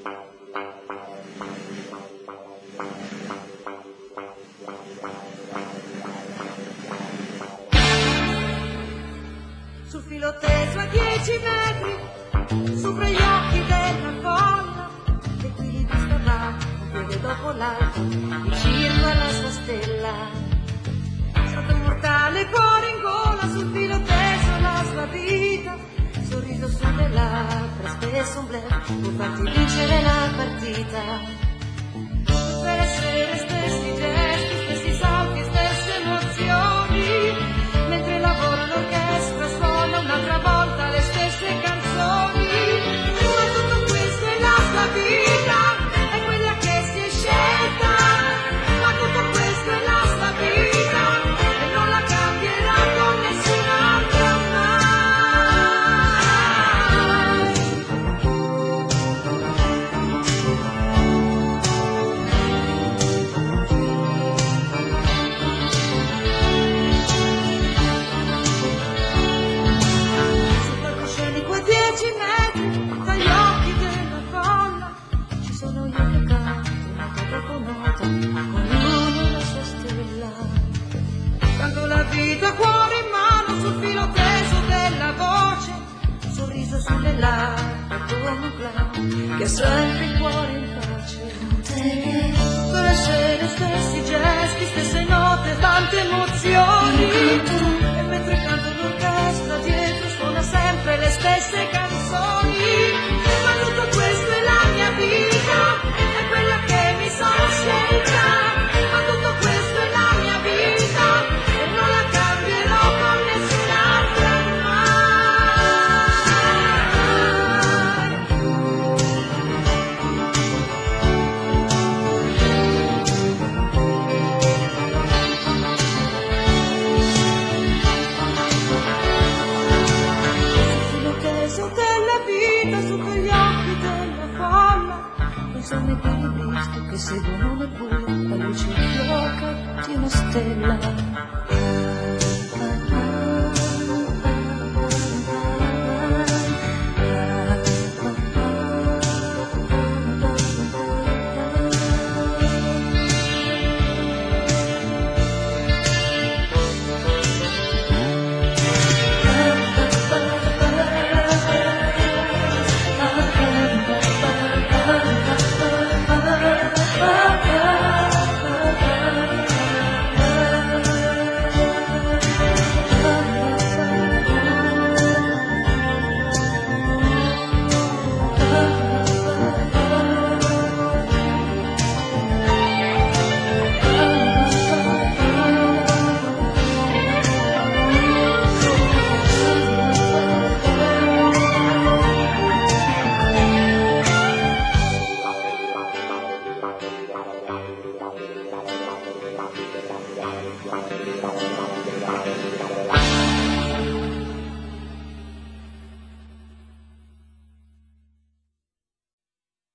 Sul filo teso a 10 metri, sopra gli occhi della folla, l'equilibrista va, un piede dopo l'altro, vicino alla sua stella. Stato mortale, cuore in gola, sul filo teso la sua vita, sorriso sulle labbra, spesso un bluff, può farti vincere la partita. Per essere stessi gesti, stessi salti, stesse emozioni, mentre lavora l'orchestra suona un'altra volta le stesse canzoni. Ma tutto questo è la sua vita, è quella che si è scelta. Ma tutto questo è la sua vita e non la cambierà con nessun'altra mai. Sul palcoscenico a 10 metri, tra gli occhi della folla, ci sono io che canto, nota dopo nota, ognuno la sua stella. Canto la vita, cuore in mano, sul filo teso della voce, un sorriso sulle labbra come un clown che ha sempre il cuore in pace. Per essere stessi gesti, stesse note, tante emozioni, e mentre canto l'orchestra dietro suona sempre le stesse canzoni. Ma tutto questo è la mia vita, è quella che mi sono scelta. Ma tutto questo è la mia vita e non la cambierò con nessun'altra della vita, su quegli occhi della folla, non sono equilibristi che seguono le pure la luce fioca di una stella.